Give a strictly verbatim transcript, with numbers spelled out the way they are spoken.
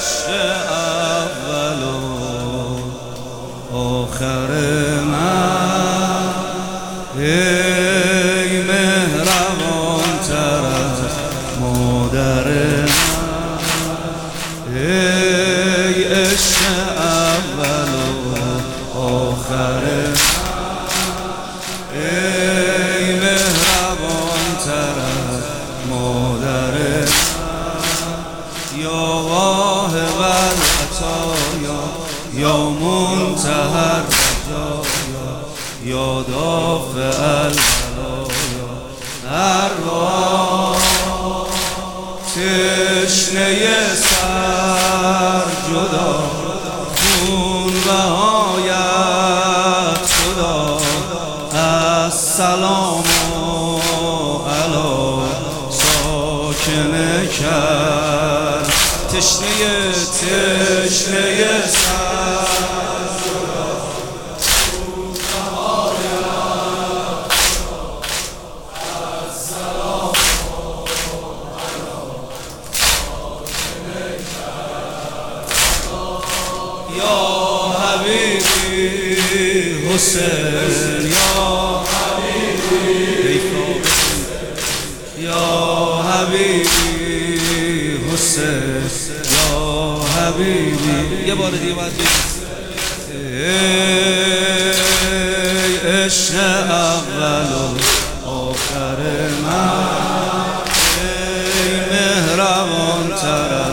عشق اول و آخر من، ای مهربان تر از مادر من، ای عشق اول و آخر من، ای مهربان تر از مادر من، یا واهب العطایا یا منتهی الرجایا یا دافع البلایا، ارواح تشنه سر جدا خون بهایت خدا، السلام علی ساکن کرد، تشنه تشنه سر جدا خون بهایت خدا، السلام یا حبیبی حسین، یا حبیبی یا حبیبی حسین، یا حبیبی. یه بار دیگه باید بگید ای عشق اول و آخر من، ای مهربان تر